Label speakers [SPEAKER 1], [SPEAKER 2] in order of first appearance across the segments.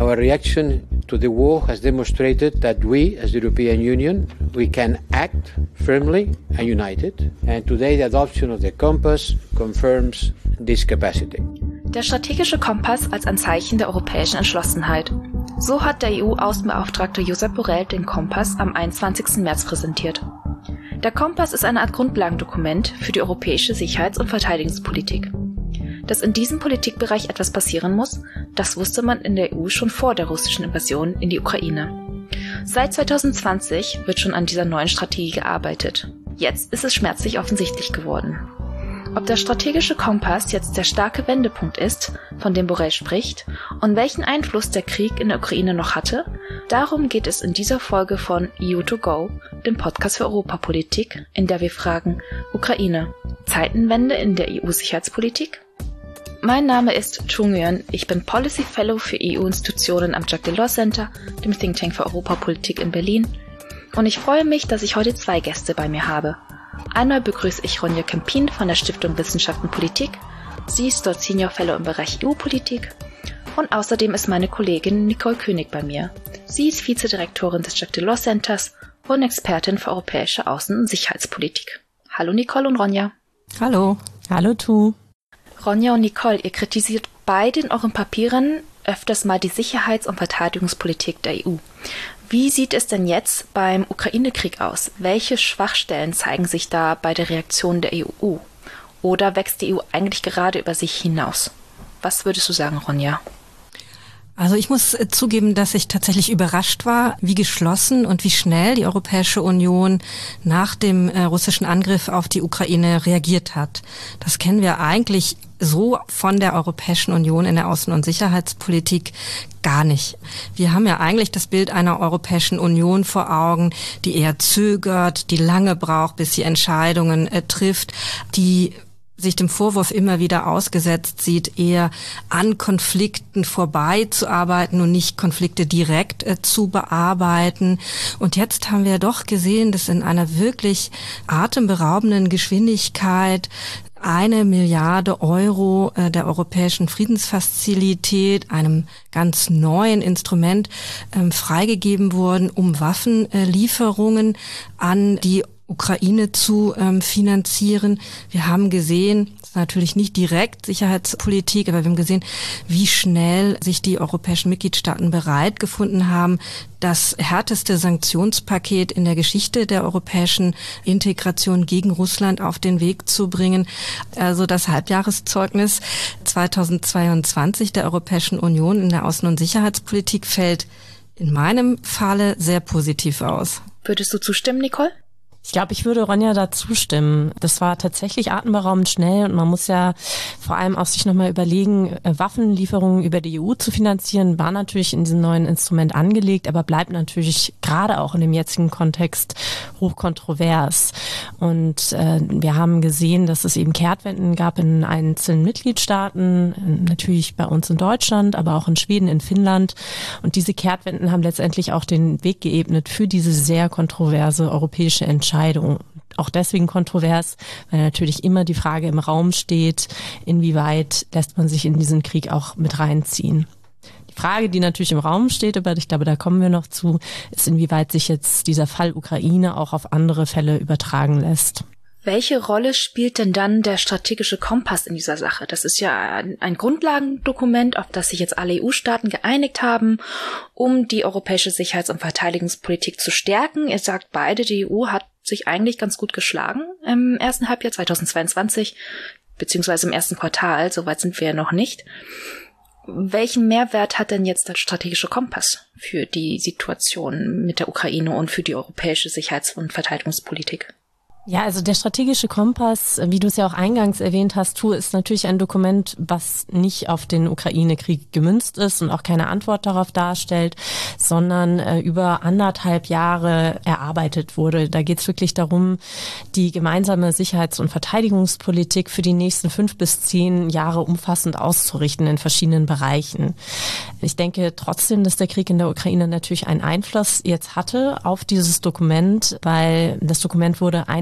[SPEAKER 1] Our reaction to the war has demonstrated that we, as the European Union, we can act firmly and united. And today the adoption of the Compass confirms this capacity.
[SPEAKER 2] Der strategische Kompass als ein Zeichen der europäischen Entschlossenheit. So hat der EU-Außenbeauftragte Josep Borrell den Kompass am 21. März präsentiert. Der Kompass ist eine Art Grundlagendokument für die europäische Sicherheits- und Verteidigungspolitik. Dass in diesem Politikbereich etwas passieren muss, das wusste man in der EU schon vor der russischen Invasion in die Ukraine. Seit 2020 wird schon an dieser neuen Strategie gearbeitet. Jetzt ist es schmerzlich offensichtlich geworden. Ob der strategische Kompass jetzt der starke Wendepunkt ist, von dem Borrell spricht, und welchen Einfluss der Krieg in der Ukraine noch hatte, darum geht es in dieser Folge von EU2Go, dem Podcast für Europapolitik, in der wir fragen: Ukraine, Zeitenwende in der EU-Sicherheitspolitik? Mein Name ist Chu Nguyen, ich bin Policy Fellow für EU-Institutionen am Jacques Delors Center, dem Think Tank für Europapolitik in Berlin, und ich freue mich, dass ich heute 2 Gäste bei mir habe. Einmal begrüße ich Ronja Kempin von der Stiftung Wissenschaft und Politik. Sie ist dort Senior Fellow im Bereich EU-Politik. Und außerdem ist meine Kollegin Nicole König bei mir. Sie ist Vizedirektorin des Jacques Delors Centers und Expertin für europäische Außen- und Sicherheitspolitik. Hallo Nicole und Ronja.
[SPEAKER 3] Hallo. Hallo Tu.
[SPEAKER 2] Ronja und Nicole, ihr kritisiert beide in euren Papieren öfters mal die Sicherheits- und Verteidigungspolitik der EU. Wie sieht es denn jetzt beim Ukraine-Krieg aus? Welche Schwachstellen zeigen sich da bei der Reaktion der EU? Oder wächst die EU eigentlich gerade über sich hinaus? Was würdest du sagen, Ronja?
[SPEAKER 3] Also ich muss zugeben, dass ich tatsächlich überrascht war, wie geschlossen und wie schnell die Europäische Union nach dem russischen Angriff auf die Ukraine reagiert hat. Das kennen wir eigentlich so von der Europäischen Union in der Außen- und Sicherheitspolitik gar nicht. Wir haben ja eigentlich das Bild einer Europäischen Union vor Augen, die eher zögert, die lange braucht, bis sie Entscheidungen trifft, die sich dem Vorwurf immer wieder ausgesetzt sieht, eher an Konflikten vorbeizuarbeiten und nicht Konflikte direkt zu bearbeiten. Und jetzt haben wir doch gesehen, dass in einer wirklich atemberaubenden Geschwindigkeit 1 Milliarde Euro der Europäischen Friedensfazilität, einem ganz neuen Instrument, freigegeben wurden, um Waffenlieferungen an die Ukraine zu finanzieren. Wir haben gesehen, das ist natürlich nicht direkt Sicherheitspolitik, aber wir haben gesehen, wie schnell sich die europäischen Mitgliedstaaten bereit gefunden haben, das härteste Sanktionspaket in der Geschichte der europäischen Integration gegen Russland auf den Weg zu bringen. Also das Halbjahreszeugnis 2022 der Europäischen Union in der Außen- und Sicherheitspolitik fällt in meinem Falle sehr positiv aus.
[SPEAKER 2] Würdest du zustimmen, Nicole?
[SPEAKER 4] Ich glaube, ich würde Ronja da zustimmen. Das war tatsächlich atemberaubend schnell und man muss ja vor allem auch sich nochmal überlegen, Waffenlieferungen über die EU zu finanzieren, war natürlich in diesem neuen Instrument angelegt, aber bleibt natürlich gerade auch in dem jetzigen Kontext hochkontrovers. Und wir haben gesehen, dass es eben Kehrtwenden gab in einzelnen Mitgliedstaaten, natürlich bei uns in Deutschland, aber auch in Schweden, in Finnland. Und diese Kehrtwenden haben letztendlich auch den Weg geebnet für diese sehr kontroverse europäische Entscheidung. Auch deswegen kontrovers, weil natürlich immer die Frage im Raum steht, inwieweit lässt man sich in diesen Krieg auch mit reinziehen. Die Frage, die natürlich im Raum steht, aber ich glaube, da kommen wir noch zu, ist, inwieweit sich jetzt dieser Fall Ukraine auch auf andere Fälle übertragen lässt.
[SPEAKER 2] Welche Rolle spielt denn dann der strategische Kompass in dieser Sache? Das ist ja ein Grundlagendokument, auf das sich jetzt alle EU-Staaten geeinigt haben, um die europäische Sicherheits- und Verteidigungspolitik zu stärken. Ihr sagt beide, die EU hat sich eigentlich ganz gut geschlagen im ersten Halbjahr 2022, beziehungsweise im ersten Quartal, soweit sind wir ja noch nicht. Welchen Mehrwert hat denn jetzt der strategische Kompass für die Situation mit der Ukraine und für die europäische Sicherheits- und Verteidigungspolitik?
[SPEAKER 4] Ja, also der strategische Kompass, wie du es ja auch eingangs erwähnt hast, ist natürlich ein Dokument, was nicht auf den Ukraine-Krieg gemünzt ist und auch keine Antwort darauf darstellt, sondern über 1,5 Jahre erarbeitet wurde. Da geht es wirklich darum, die gemeinsame Sicherheits- und Verteidigungspolitik für die nächsten 5 bis 10 Jahre umfassend auszurichten in verschiedenen Bereichen. Ich denke trotzdem, dass der Krieg in der Ukraine natürlich einen Einfluss jetzt hatte auf dieses Dokument, weil das Dokument wurde einmal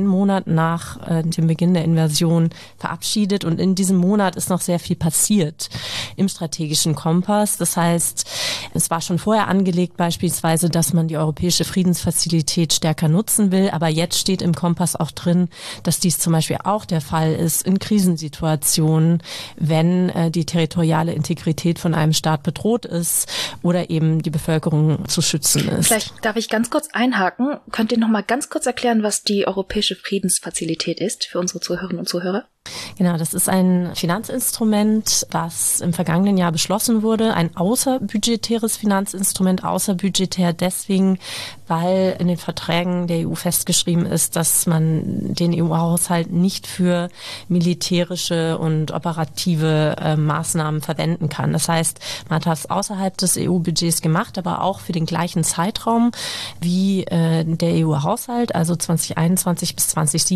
[SPEAKER 4] Monat nach dem Beginn der Invasion verabschiedet. Und in diesem Monat ist noch sehr viel passiert im strategischen Kompass. Das heißt, es war schon vorher angelegt beispielsweise, dass man die europäische Friedensfazilität stärker nutzen will. Aber jetzt steht im Kompass auch drin, dass dies zum Beispiel auch der Fall ist in Krisensituationen, wenn die territoriale Integrität von einem Staat bedroht ist oder eben die Bevölkerung zu schützen ist.
[SPEAKER 2] Vielleicht darf ich ganz kurz einhaken. Könnt ihr noch mal ganz kurz erklären, was die europäische Friedensfazilität ist für unsere Zuhörerinnen und Zuhörer?
[SPEAKER 4] Genau, das ist ein Finanzinstrument, was im vergangenen Jahr beschlossen wurde. Ein außerbudgetäres Finanzinstrument, außerbudgetär deswegen, weil in den Verträgen der EU festgeschrieben ist, dass man den EU-Haushalt nicht für militärische und operative Maßnahmen verwenden kann. Das heißt, man hat das außerhalb des EU-Budgets gemacht, aber auch für den gleichen Zeitraum wie der EU-Haushalt, also 2021 bis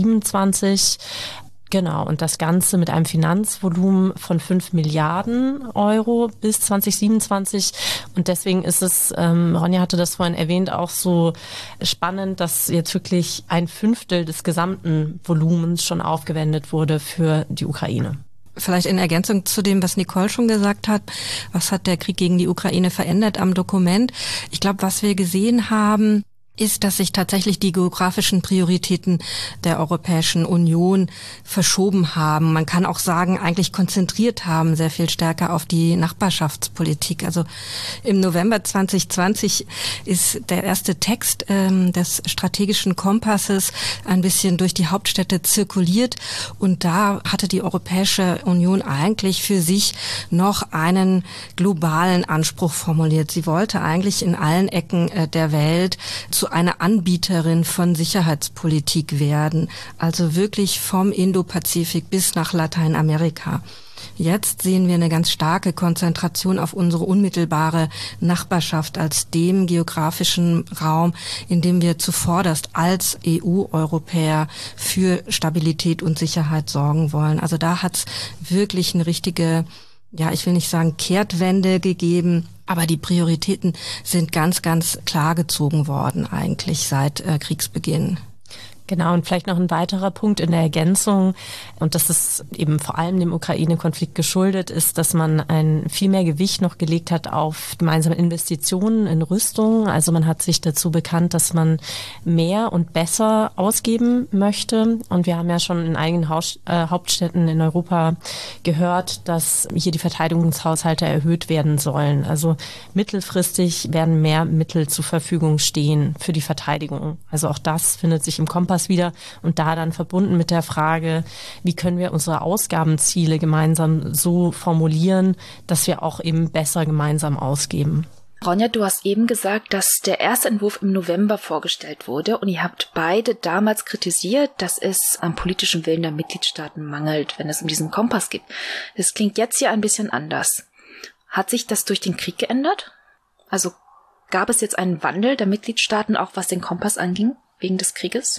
[SPEAKER 4] 2027. Genau, und das Ganze mit einem Finanzvolumen von 5 Milliarden Euro bis 2027. Und deswegen ist es, Ronja hatte das vorhin erwähnt, auch so spannend, dass jetzt wirklich 1/5 des gesamten Volumens schon aufgewendet wurde für die Ukraine.
[SPEAKER 3] Vielleicht in Ergänzung zu dem, was Nicole schon gesagt hat, was hat der Krieg gegen die Ukraine verändert am Dokument? Ich glaube, was wir gesehen haben, ist, dass sich tatsächlich die geografischen Prioritäten der Europäischen Union verschoben haben. Man kann auch sagen, eigentlich konzentriert haben, sehr viel stärker auf die Nachbarschaftspolitik. Also im November 2020 ist der erste Text des strategischen Kompasses ein bisschen durch die Hauptstädte zirkuliert und da hatte die Europäische Union eigentlich für sich noch einen globalen Anspruch formuliert. Sie wollte eigentlich in allen Ecken der Welt zu einer Anbieterin von Sicherheitspolitik werden, also wirklich vom Indopazifik bis nach Lateinamerika. Jetzt sehen wir eine ganz starke Konzentration auf unsere unmittelbare Nachbarschaft als dem geografischen Raum, in dem wir zuvorderst als EU-Europäer für Stabilität und Sicherheit sorgen wollen. Also da hat es wirklich eine richtige, ja, ich will nicht sagen Kehrtwende gegeben, aber die Prioritäten sind ganz, ganz klar gezogen worden eigentlich seit Kriegsbeginn.
[SPEAKER 4] Genau, und vielleicht noch ein weiterer Punkt in der Ergänzung, und das ist eben vor allem dem Ukraine-Konflikt geschuldet, ist, dass man ein viel mehr Gewicht noch gelegt hat auf gemeinsame Investitionen in Rüstung. Also man hat sich dazu bekannt, dass man mehr und besser ausgeben möchte. Und wir haben ja schon in einigen Hauptstädten in Europa gehört, dass hier die Verteidigungshaushalte erhöht werden sollen. Also mittelfristig werden mehr Mittel zur Verfügung stehen für die Verteidigung. Also auch das findet sich im Kompass wieder und da dann verbunden mit der Frage, wie können wir unsere Ausgabenziele gemeinsam so formulieren, dass wir auch eben besser gemeinsam ausgeben.
[SPEAKER 2] Ronja, du hast eben gesagt, dass der erste Entwurf im November vorgestellt wurde und ihr habt beide damals kritisiert, dass es am politischen Willen der Mitgliedstaaten mangelt, wenn es um diesen Kompass geht. Das klingt jetzt hier ein bisschen anders. Hat sich das durch den Krieg geändert? Also gab es jetzt einen Wandel der Mitgliedstaaten, auch was den Kompass anging, wegen des Krieges?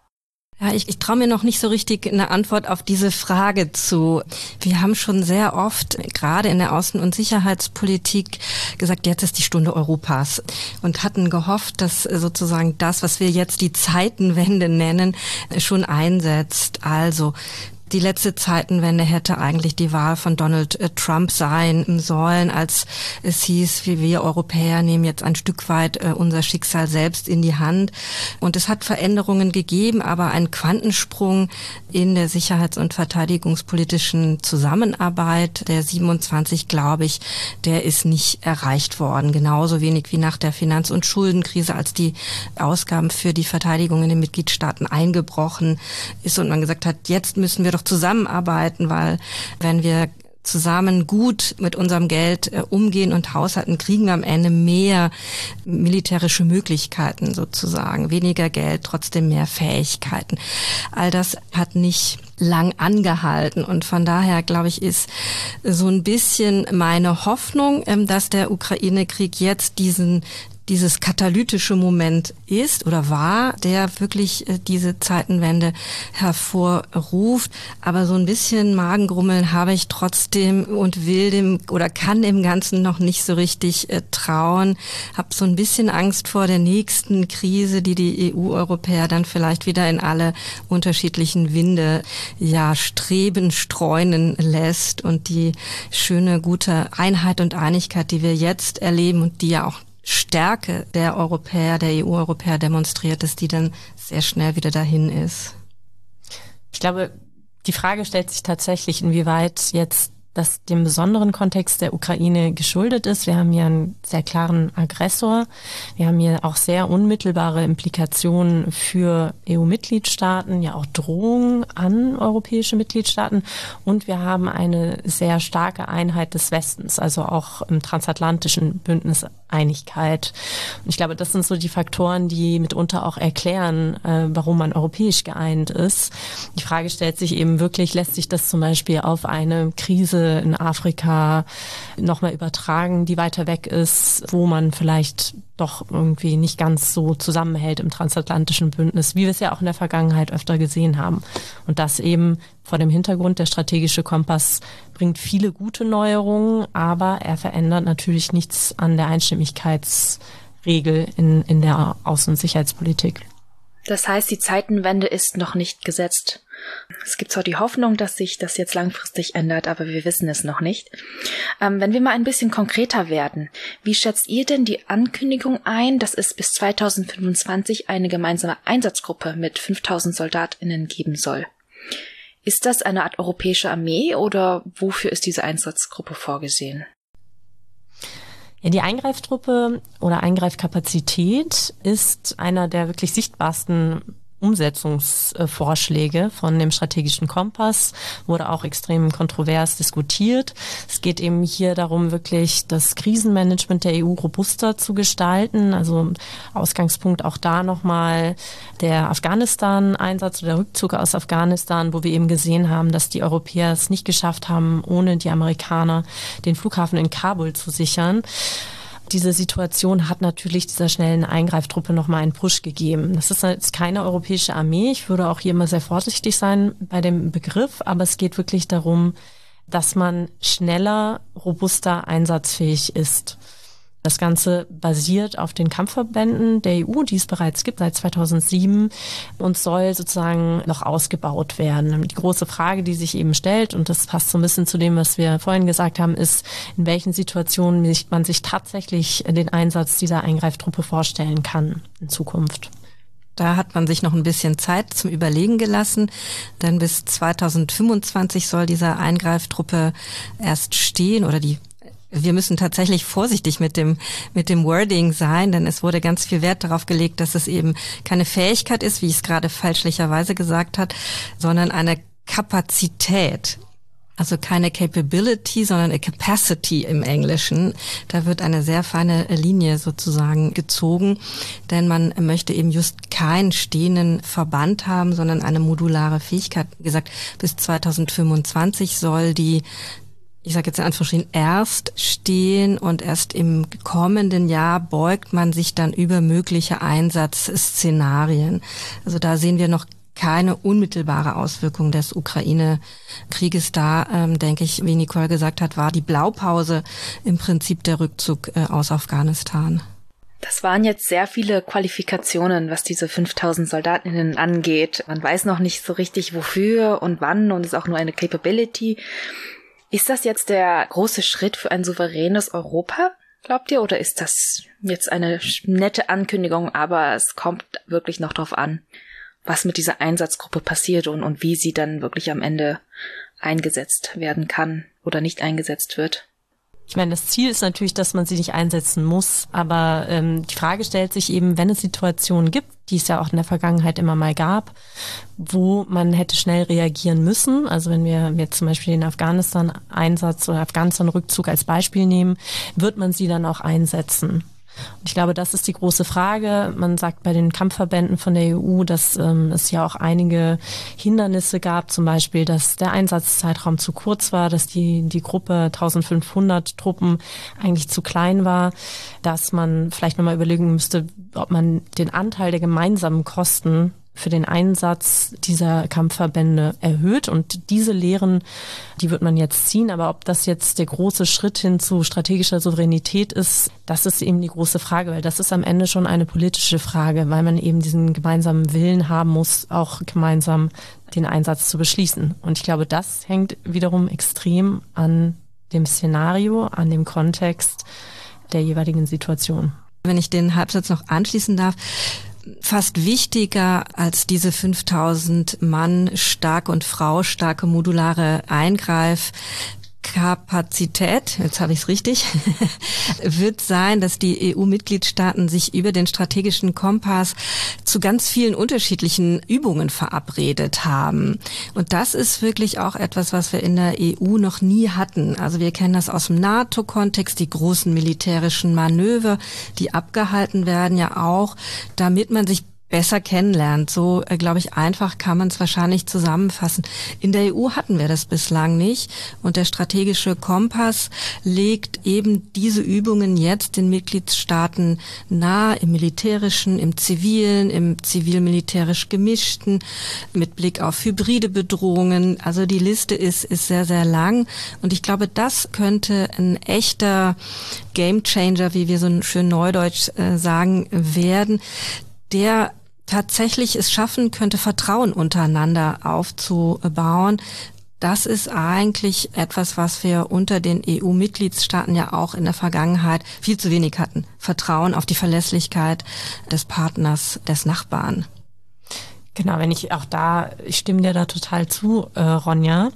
[SPEAKER 3] Ja, ich traue mir noch nicht so richtig eine Antwort auf diese Frage zu. Wir haben schon sehr oft, gerade in der Außen- und Sicherheitspolitik, gesagt, jetzt ist die Stunde Europas und hatten gehofft, dass sozusagen das, was wir jetzt die Zeitenwende nennen, schon einsetzt. Also die letzte Zeitenwende hätte eigentlich die Wahl von Donald Trump sein sollen, als es hieß, wir Europäer nehmen jetzt ein Stück weit unser Schicksal selbst in die Hand. Und es hat Veränderungen gegeben, aber ein Quantensprung in der sicherheits- und verteidigungspolitischen Zusammenarbeit der 27, glaube ich, der ist nicht erreicht worden. Genauso wenig wie nach der Finanz- und Schuldenkrise, als die Ausgaben für die Verteidigung in den Mitgliedstaaten eingebrochen ist und man gesagt hat, jetzt müssen wir doch zusammenarbeiten, weil wenn wir zusammen gut mit unserem Geld umgehen und haushalten, kriegen wir am Ende mehr militärische Möglichkeiten sozusagen. Weniger Geld, trotzdem mehr Fähigkeiten. All das hat nicht lang angehalten und von daher, glaube ich, ist so ein bisschen meine Hoffnung, dass der Ukraine-Krieg jetzt diesen dieses katalytische Moment ist oder war, der wirklich diese Zeitenwende hervorruft. Aber so ein bisschen Magengrummeln habe ich trotzdem und will dem oder kann dem Ganzen noch nicht so richtig trauen. Habe so ein bisschen Angst vor der nächsten Krise, die EU-Europäer dann vielleicht wieder in alle unterschiedlichen Winde streunen lässt und die schöne, gute Einheit und Einigkeit, die wir jetzt erleben und die ja auch Stärke der Europäer, der EU-Europäer demonstriert, dass die dann sehr schnell wieder dahin ist.
[SPEAKER 4] Ich glaube, die Frage stellt sich tatsächlich, inwieweit jetzt das dem besonderen Kontext der Ukraine geschuldet ist. Wir haben hier einen sehr klaren Aggressor. Wir haben hier auch sehr unmittelbare Implikationen für EU-Mitgliedstaaten, ja auch Drohungen an europäische Mitgliedstaaten. Und wir haben eine sehr starke Einheit des Westens, also auch im transatlantischen Bündnis Einigkeit. Und ich glaube, das sind so die Faktoren, die mitunter auch erklären, warum man europäisch geeint ist. Die Frage stellt sich eben wirklich, lässt sich das zum Beispiel auf eine Krise in Afrika nochmal übertragen, die weiter weg ist, wo man vielleicht doch irgendwie nicht ganz so zusammenhält im transatlantischen Bündnis, wie wir es ja auch in der Vergangenheit öfter gesehen haben. Und das eben vor dem Hintergrund, der strategische Kompass bringt viele gute Neuerungen, aber er verändert natürlich nichts an der Einstimmigkeitsregel in der Außen- und Sicherheitspolitik.
[SPEAKER 2] Das heißt, die Zeitenwende ist noch nicht gesetzt. Es gibt zwar die Hoffnung, dass sich das jetzt langfristig ändert, aber wir wissen es noch nicht. Wenn wir mal ein bisschen konkreter werden, wie schätzt ihr denn die Ankündigung ein, dass es bis 2025 eine gemeinsame Einsatzgruppe mit 5000 SoldatInnen geben soll? Ist das eine Art europäische Armee oder wofür ist diese Einsatzgruppe vorgesehen?
[SPEAKER 4] Ja, die Eingreiftruppe oder Eingreifkapazität ist einer der wirklich sichtbarsten Umsetzungsvorschläge von dem strategischen Kompass, wurde auch extrem kontrovers diskutiert. Es geht eben hier darum, wirklich das Krisenmanagement der EU robuster zu gestalten. Also Ausgangspunkt auch da nochmal der Afghanistan-Einsatz oder der Rückzug aus Afghanistan, wo wir eben gesehen haben, dass die Europäer es nicht geschafft haben, ohne die Amerikaner den Flughafen in Kabul zu sichern. Diese Situation hat natürlich dieser schnellen Eingreiftruppe nochmal einen Push gegeben. Das ist jetzt keine europäische Armee. Ich würde auch hier immer sehr vorsichtig sein bei dem Begriff, aber es geht wirklich darum, dass man schneller, robuster, einsatzfähig ist. Das Ganze basiert auf den Kampfverbänden der EU, die es bereits gibt seit 2007 und soll sozusagen noch ausgebaut werden. Die große Frage, die sich eben stellt, und das passt so ein bisschen zu dem, was wir vorhin gesagt haben, ist, in welchen Situationen man sich tatsächlich den Einsatz dieser Eingreiftruppe vorstellen kann in Zukunft.
[SPEAKER 3] Da hat man sich noch ein bisschen Zeit zum Überlegen gelassen, denn bis 2025 soll diese Eingreiftruppe erst stehen oder wir müssen tatsächlich vorsichtig mit dem Wording sein, denn es wurde ganz viel Wert darauf gelegt, dass es eben keine Fähigkeit ist, wie ich es gerade fälschlicherweise gesagt hat, sondern eine Kapazität. Also keine Capability, sondern a Capacity im Englischen. Da wird eine sehr feine Linie sozusagen gezogen, denn man möchte eben just keinen stehenden Verband haben, sondern eine modulare Fähigkeit. Wie gesagt, bis 2025 soll die, ich sage jetzt in Anführungsstrichen, erst stehen und erst im kommenden Jahr beugt man sich dann über mögliche Einsatzszenarien. Also da sehen wir noch keine unmittelbare Auswirkung des Ukraine-Krieges. Da, denke ich, wie Nicole gesagt hat, war die Blaupause im Prinzip der Rückzug aus Afghanistan.
[SPEAKER 2] Das waren jetzt sehr viele Qualifikationen, was diese 5000 SoldatInnen angeht. Man weiß noch nicht so richtig, wofür und wann, und es ist auch nur eine Capability. Ist das jetzt der große Schritt für ein souveränes Europa, glaubt ihr? Oder ist das jetzt eine nette Ankündigung, aber es kommt wirklich noch drauf an, was mit dieser Einsatzgruppe passiert und wie sie dann wirklich am Ende eingesetzt werden kann oder nicht eingesetzt wird?
[SPEAKER 4] Ich meine, das Ziel ist natürlich, dass man sie nicht einsetzen muss, aber die Frage stellt sich eben, wenn es Situationen gibt, die es ja auch in der Vergangenheit immer mal gab, wo man hätte schnell reagieren müssen. Also wenn wir jetzt zum Beispiel den Afghanistan-Einsatz oder Afghanistan-Rückzug als Beispiel nehmen, wird man sie dann auch einsetzen. Und ich glaube, das ist die große Frage. Man sagt bei den Kampfverbänden von der EU, dass es ja auch einige Hindernisse gab, zum Beispiel, dass der Einsatzzeitraum zu kurz war, dass die Gruppe 1500 Truppen eigentlich zu klein war, dass man vielleicht nochmal überlegen müsste, ob man den Anteil der gemeinsamen Kosten für den Einsatz dieser Kampfverbände erhöht. Und diese Lehren, die wird man jetzt ziehen. Aber ob das jetzt der große Schritt hin zu strategischer Souveränität ist, das ist eben die große Frage, weil das ist am Ende schon eine politische Frage, weil man eben diesen gemeinsamen Willen haben muss, auch gemeinsam den Einsatz zu beschließen. Und ich glaube, das hängt wiederum extrem an dem Szenario, an dem Kontext der jeweiligen Situation.
[SPEAKER 3] Wenn ich den Halbsatz noch anschließen darf, fast wichtiger als diese 5000 Mann starke und Frau starke modulare Eingreifkapazität, jetzt habe ich es richtig, wird sein, dass die EU-Mitgliedstaaten sich über den strategischen Kompass zu ganz vielen unterschiedlichen Übungen verabredet haben. Und das ist wirklich auch etwas, was wir in der EU noch nie hatten. Also wir kennen das aus dem NATO-Kontext, die großen militärischen Manöver, die abgehalten werden ja auch, damit man sich besser kennenlernt. So, glaube ich, einfach kann man es wahrscheinlich zusammenfassen. In der EU hatten wir das bislang nicht. Und der strategische Kompass legt eben diese Übungen jetzt den Mitgliedstaaten nahe, im militärischen, im zivilen, im zivil-militärisch gemischten, mit Blick auf hybride Bedrohungen. Also die Liste ist sehr, sehr lang. Und ich glaube, das könnte ein echter Gamechanger, wie wir so schön neudeutsch sagen, werden, der tatsächlich es schaffen könnte, Vertrauen untereinander aufzubauen. Das ist eigentlich etwas, was wir unter den EU-Mitgliedstaaten ja auch in der Vergangenheit viel zu wenig hatten. Vertrauen auf die Verlässlichkeit des Partners, des Nachbarn.
[SPEAKER 4] Genau, ich stimme dir da total zu, Ronja.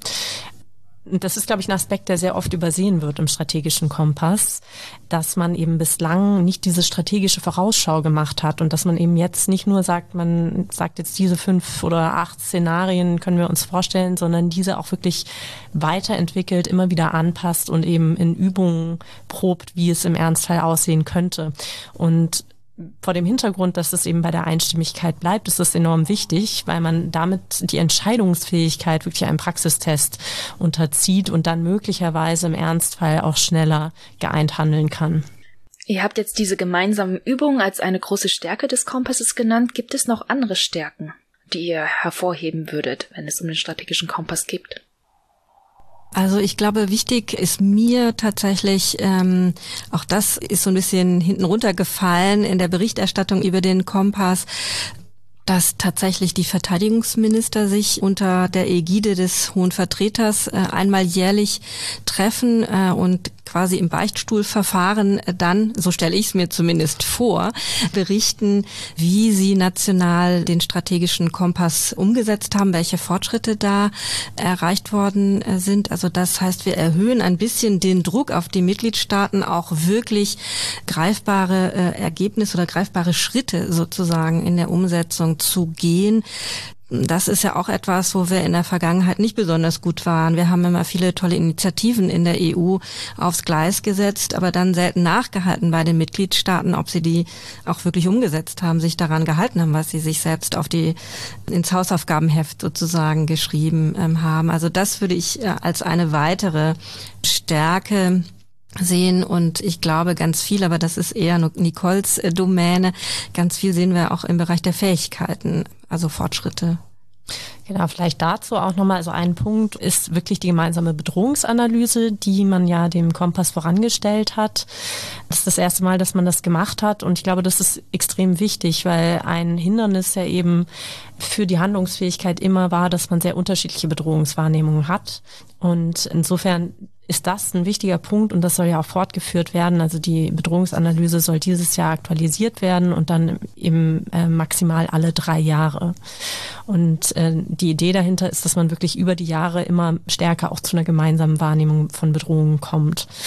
[SPEAKER 4] Das ist, glaube ich, ein Aspekt, der sehr oft übersehen wird im strategischen Kompass, dass man eben bislang nicht diese strategische Vorausschau gemacht hat und dass man eben jetzt nicht nur sagt, man sagt jetzt diese 5 oder 8 Szenarien können wir uns vorstellen, sondern diese auch wirklich weiterentwickelt, immer wieder anpasst und eben in Übungen probt, wie es im Ernstfall aussehen könnte. Und vor dem Hintergrund, dass es eben bei der Einstimmigkeit bleibt, ist es enorm wichtig, weil man damit die Entscheidungsfähigkeit wirklich einem Praxistest unterzieht und dann möglicherweise im Ernstfall auch schneller geeint handeln kann.
[SPEAKER 2] Ihr habt jetzt diese gemeinsamen Übungen als eine große Stärke des Kompasses genannt. Gibt es noch andere Stärken, die ihr hervorheben würdet, wenn es um den strategischen Kompass geht?
[SPEAKER 3] Also ich glaube, wichtig ist mir tatsächlich, auch das ist so ein bisschen hinten runtergefallen in der Berichterstattung über den Kompass, dass tatsächlich die Verteidigungsminister sich unter der Ägide des Hohen Vertreters einmal jährlich treffen und quasi im Beichtstuhlverfahren dann, so stelle ich es mir zumindest vor, berichten, wie sie national den strategischen Kompass umgesetzt haben, welche Fortschritte da erreicht worden sind. Also das heißt, wir erhöhen ein bisschen den Druck auf die Mitgliedstaaten, auch wirklich greifbare Ergebnisse oder greifbare Schritte sozusagen in der Umsetzung zu gehen. Das ist ja auch etwas, wo wir in der Vergangenheit nicht besonders gut waren. Wir haben immer viele tolle Initiativen in der EU aufs Gleis gesetzt, aber dann selten nachgehalten bei den Mitgliedstaaten, ob sie die auch wirklich umgesetzt haben, sich daran gehalten haben, was sie sich selbst ins Hausaufgabenheft sozusagen geschrieben haben. Also das würde ich als eine weitere Stärke sehen und ich glaube ganz viel, aber das ist eher Nicoles Domäne, ganz viel sehen wir auch im Bereich der Fähigkeiten, also Fortschritte.
[SPEAKER 4] Genau, vielleicht dazu auch nochmal, also ein Punkt ist wirklich die gemeinsame Bedrohungsanalyse, die man ja dem Kompass vorangestellt hat. Das ist das erste Mal, dass man das gemacht hat und ich glaube, das ist extrem wichtig, weil ein Hindernis ja eben für die Handlungsfähigkeit immer war, dass man sehr unterschiedliche Bedrohungswahrnehmungen hat und insofern ist das ein wichtiger Punkt und das soll ja auch fortgeführt werden. Also die Bedrohungsanalyse soll dieses Jahr aktualisiert werden und dann eben maximal alle 3 Jahre. Und die Idee dahinter ist, dass man wirklich über die Jahre immer stärker auch zu einer gemeinsamen Wahrnehmung von Bedrohungen kommt.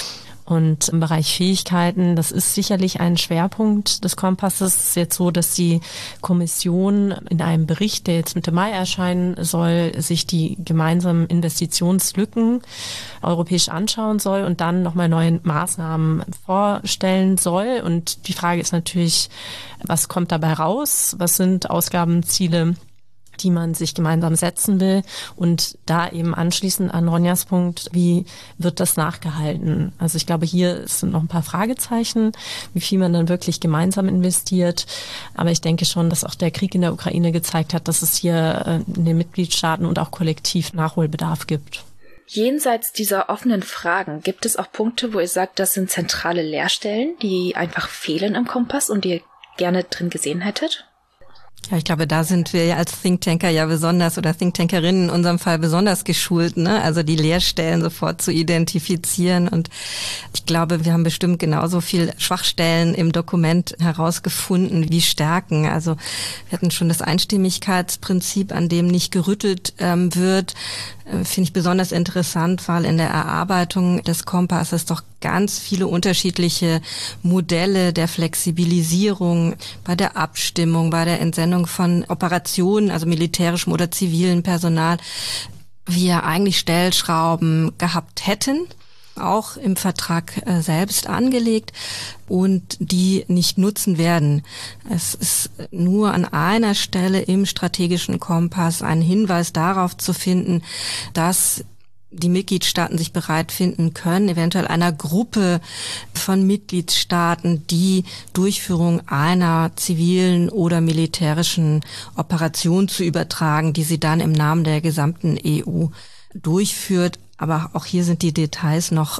[SPEAKER 4] Und im Bereich Fähigkeiten, das ist sicherlich ein Schwerpunkt des Kompasses. Es ist jetzt so, dass die Kommission in einem Bericht, der jetzt Mitte Mai erscheinen soll, sich die gemeinsamen Investitionslücken europäisch anschauen soll und dann nochmal neue Maßnahmen vorstellen soll. Und die Frage ist natürlich, was kommt dabei raus? Was sind Ausgabenziele, die man sich gemeinsam setzen will, und da eben anschließend an Ronjas Punkt, wie wird das nachgehalten? Also ich glaube, hier sind noch ein paar Fragezeichen, wie viel man dann wirklich gemeinsam investiert, aber ich denke schon, dass auch der Krieg in der Ukraine gezeigt hat, dass es hier in den Mitgliedstaaten und auch kollektiv Nachholbedarf gibt.
[SPEAKER 2] Jenseits dieser offenen Fragen, gibt es auch Punkte, wo ihr sagt, das sind zentrale Leerstellen, die einfach fehlen im Kompass und die ihr gerne drin gesehen hättet?
[SPEAKER 3] Ja, ich glaube, da sind wir ja als Thinktanker ja besonders, oder Thinktankerinnen in unserem Fall besonders geschult, ne? Also die Leerstellen sofort zu identifizieren. Und ich glaube, wir haben bestimmt genauso viel Schwachstellen im Dokument herausgefunden wie Stärken. Also wir hatten schon das Einstimmigkeitsprinzip, an dem nicht gerüttelt wird. Finde ich besonders interessant, weil in der Erarbeitung des Kompasses doch ganz viele unterschiedliche Modelle der Flexibilisierung bei der Abstimmung, bei der Entsendung von Operationen, also militärischem oder zivilem Personal, wir eigentlich Stellschrauben gehabt hätten, auch im Vertrag selbst angelegt und die nicht nutzen werden. Es ist nur an einer Stelle im strategischen Kompass ein Hinweis darauf zu finden, dass die Mitgliedstaaten sich bereit finden können, eventuell einer Gruppe von Mitgliedstaaten die Durchführung einer zivilen oder militärischen Operation zu übertragen, die sie dann im Namen der gesamten EU durchführt. Aber auch hier sind die Details noch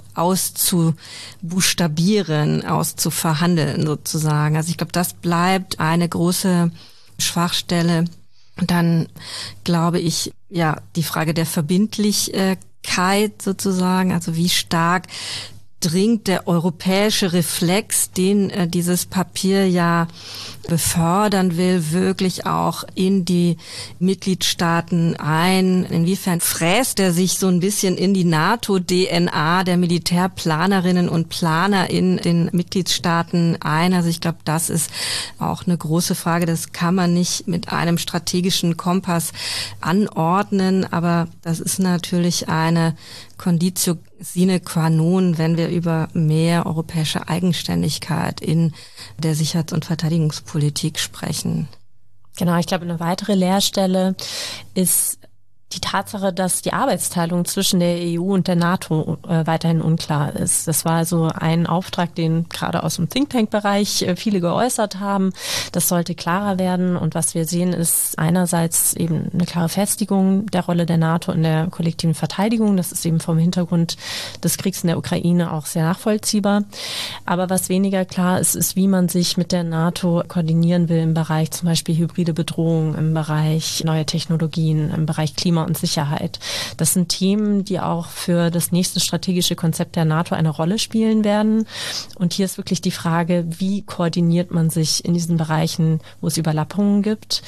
[SPEAKER 3] auszubuchstabieren, auszuverhandeln sozusagen. Also ich glaube, das bleibt eine große Schwachstelle. Und dann glaube ich, ja, die Frage der Verbindlichkeit sozusagen, also wie stark dringt der europäische Reflex, den dieses Papier ja befördern will, wirklich auch in die Mitgliedstaaten ein? Inwiefern fräst er sich so ein bisschen in die NATO-DNA der Militärplanerinnen und Planer in den Mitgliedstaaten ein? Also ich glaube, das ist auch eine große Frage. Das kann man nicht mit einem strategischen Kompass anordnen, aber das ist natürlich eine Conditio sine qua non, wenn wir über mehr europäische Eigenständigkeit in der Sicherheits- und Verteidigungspolitik sprechen.
[SPEAKER 4] Genau, ich glaube, eine weitere Leerstelle ist die Tatsache, dass die Arbeitsteilung zwischen der EU und der NATO weiterhin unklar ist. Das war also ein Auftrag, den gerade aus dem Think Tank-Bereich viele geäußert haben. Das sollte klarer werden. Und was wir sehen, ist einerseits eben eine klare Festigung der Rolle der NATO in der kollektiven Verteidigung. Das ist eben vom Hintergrund des Kriegs in der Ukraine auch sehr nachvollziehbar. Aber was weniger klar ist, ist, wie man sich mit der NATO koordinieren will im Bereich zum Beispiel hybride Bedrohung, im Bereich neue Technologien, im Bereich Klima und Sicherheit. Das sind Themen, die auch für das nächste strategische Konzept der NATO eine Rolle spielen werden. Und hier ist wirklich die Frage, wie koordiniert man sich in diesen Bereichen, wo es Überlappungen gibt?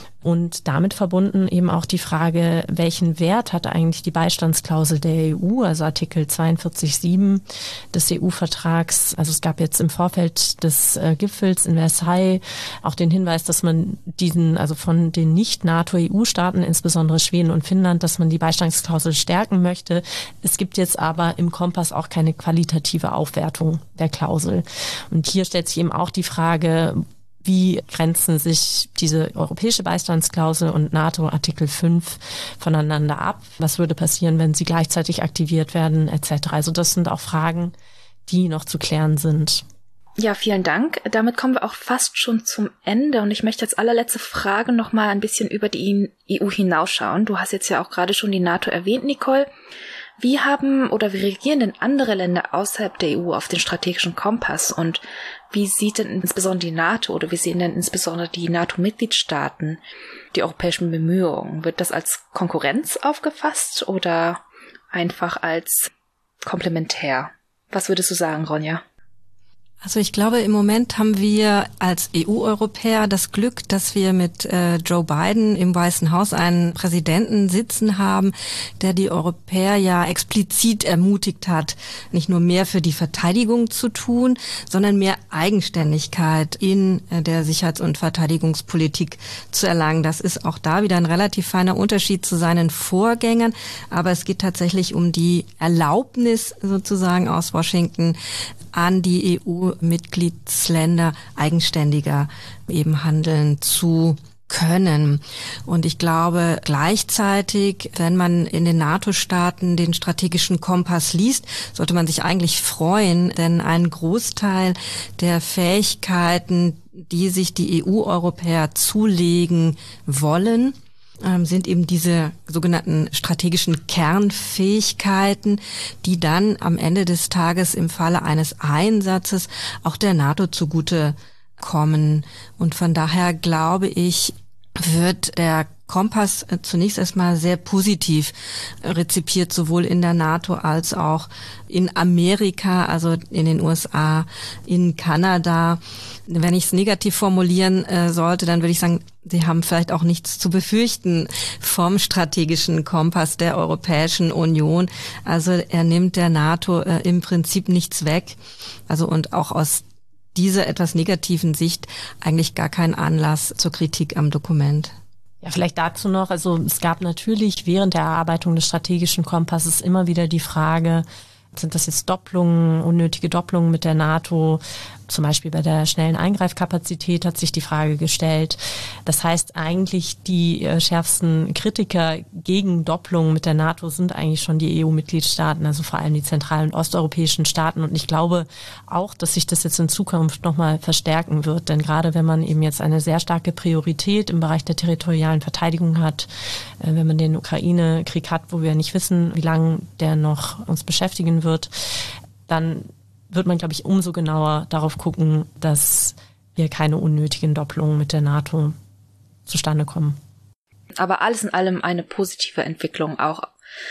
[SPEAKER 4] Und damit verbunden eben auch die Frage, welchen Wert hat eigentlich die Beistandsklausel der EU, also Artikel 42.7 des EU-Vertrags. Also es gab jetzt im Vorfeld des Gipfels in Versailles auch den Hinweis, dass man diesen, also von den Nicht-NATO-EU-Staaten, insbesondere Schweden und Finnland, dass man die Beistandsklausel stärken möchte. Es gibt jetzt aber im Kompass auch keine qualitative Aufwertung der Klausel. Und hier stellt sich eben auch die Frage, wie grenzen sich diese europäische Beistandsklausel und NATO-Artikel 5 voneinander ab? Was würde passieren, wenn sie gleichzeitig aktiviert werden, etc.? Also das sind auch Fragen, die noch zu klären sind.
[SPEAKER 2] Ja, vielen Dank. Damit kommen wir auch fast schon zum Ende. Und ich möchte als allerletzte Frage noch mal ein bisschen über die EU hinausschauen. Du hast jetzt ja auch gerade schon die NATO erwähnt, Nicole. Wie haben oder wie reagieren denn andere Länder außerhalb der EU auf den strategischen Kompass? Und wie sieht denn insbesondere die NATO oder wie sehen denn insbesondere die NATO-Mitgliedstaaten die europäischen Bemühungen? Wird das als Konkurrenz aufgefasst oder einfach als komplementär? Was würdest du sagen, Ronja?
[SPEAKER 3] Also ich glaube, im Moment haben wir als EU-Europäer das Glück, dass wir mit Joe Biden im Weißen Haus einen Präsidenten sitzen haben, der die Europäer ja explizit ermutigt hat, nicht nur mehr für die Verteidigung zu tun, sondern mehr Eigenständigkeit in der Sicherheits- und Verteidigungspolitik zu erlangen. Das ist auch da wieder ein relativ feiner Unterschied zu seinen Vorgängern, aber es geht tatsächlich um die Erlaubnis sozusagen aus Washington, an die EU-Mitgliedsländer eigenständiger eben handeln zu können. Und ich glaube gleichzeitig, wenn man in den NATO-Staaten den strategischen Kompass liest, sollte man sich eigentlich freuen, denn ein Großteil der Fähigkeiten, die sich die EU-Europäer zulegen wollen, sind eben diese sogenannten strategischen Kernfähigkeiten, die dann am Ende des Tages im Falle eines Einsatzes auch der NATO zugute kommen. Und von daher glaube ich, wird der Kompass zunächst erstmal sehr positiv rezipiert, sowohl in der NATO als auch in Amerika, also in den USA, in Kanada. Wenn ich es negativ formulieren sollte, dann würde ich sagen, sie haben vielleicht auch nichts zu befürchten vom strategischen Kompass der Europäischen Union. Also er nimmt der NATO im Prinzip nichts weg. Also und auch aus dieser etwas negativen Sicht eigentlich gar keinen Anlass zur Kritik am Dokument.
[SPEAKER 4] Ja, vielleicht dazu noch, also es gab natürlich während der Erarbeitung des strategischen Kompasses immer wieder die Frage, sind das jetzt Doppelungen, unnötige Doppelungen mit der NATO? Zum Beispiel bei der schnellen Eingreifkapazität hat sich die Frage gestellt. Das heißt eigentlich, die schärfsten Kritiker gegen Doppelungen mit der NATO sind eigentlich schon die EU-Mitgliedstaaten, also vor allem die zentral- und osteuropäischen Staaten. Und ich glaube auch, dass sich das jetzt in Zukunft nochmal verstärken wird. Denn gerade wenn man eben jetzt eine sehr starke Priorität im Bereich der territorialen Verteidigung hat, wenn man den Ukraine-Krieg hat, wo wir nicht wissen, wie lange der noch uns beschäftigen wird, dann wird man, glaube ich, umso genauer darauf gucken, dass wir keine unnötigen Doppelungen mit der NATO zustande kommen.
[SPEAKER 2] Aber alles in allem eine positive Entwicklung, auch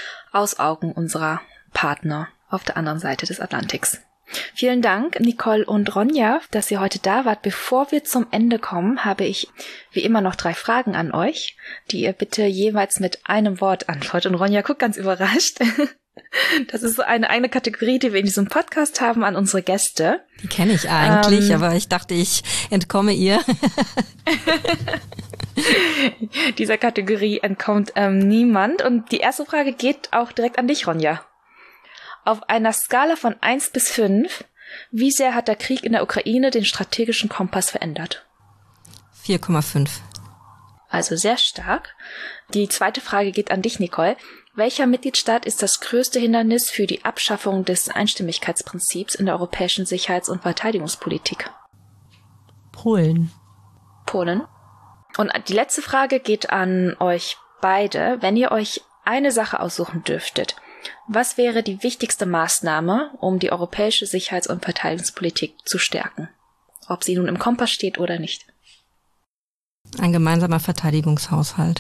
[SPEAKER 2] aus Augen unserer Partner auf der anderen Seite des Atlantiks. Vielen Dank, Nicole und Ronja, dass ihr heute da wart. Bevor wir zum Ende kommen, habe ich wie immer noch 3 Fragen an euch, die ihr bitte jeweils mit einem Wort antwortet. Und Ronja guckt ganz überrascht. Das ist so eine Kategorie, die wir in diesem Podcast haben an unsere Gäste.
[SPEAKER 3] Die kenne ich eigentlich, aber ich dachte, ich entkomme ihr.
[SPEAKER 2] Dieser Kategorie entkommt niemand. Und die erste Frage geht auch direkt an dich, Ronja. Auf einer Skala von 1 bis 5, wie sehr hat der Krieg in der Ukraine den strategischen Kompass verändert?
[SPEAKER 3] 4,5.
[SPEAKER 2] Also sehr stark. Die zweite Frage geht an dich, Nicole. Welcher Mitgliedstaat ist das größte Hindernis für die Abschaffung des Einstimmigkeitsprinzips in der europäischen Sicherheits- und Verteidigungspolitik?
[SPEAKER 4] Polen.
[SPEAKER 2] Polen. Und die letzte Frage geht an euch beide. Wenn ihr euch eine Sache aussuchen dürftet, was wäre die wichtigste Maßnahme, um die europäische Sicherheits- und Verteidigungspolitik zu stärken? Ob sie nun im Kompass steht oder nicht.
[SPEAKER 3] Ein gemeinsamer Verteidigungshaushalt.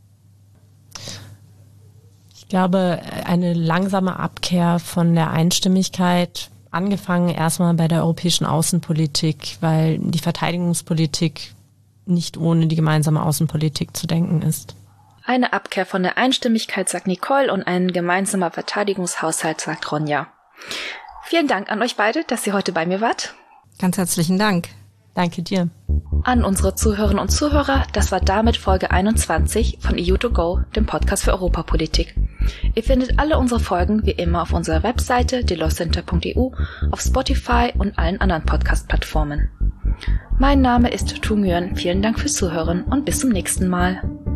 [SPEAKER 4] Ich glaube, eine langsame Abkehr von der Einstimmigkeit, angefangen erstmal bei der europäischen Außenpolitik, weil die Verteidigungspolitik nicht ohne die gemeinsame Außenpolitik zu denken ist.
[SPEAKER 2] Eine Abkehr von der Einstimmigkeit, sagt Nicole, und ein gemeinsamer Verteidigungshaushalt, sagt Ronja. Vielen Dank an euch beide, dass ihr heute bei mir wart.
[SPEAKER 3] Ganz herzlichen Dank.
[SPEAKER 4] Danke dir.
[SPEAKER 2] An unsere Zuhörerinnen und Zuhörer, das war damit Folge 21 von EU2Go, dem Podcast für Europapolitik. Ihr findet alle unsere Folgen wie immer auf unserer Webseite delawcenter.eu, auf Spotify und allen anderen Podcast-Plattformen. Mein Name ist Tu Nguyen, vielen Dank fürs Zuhören und bis zum nächsten Mal.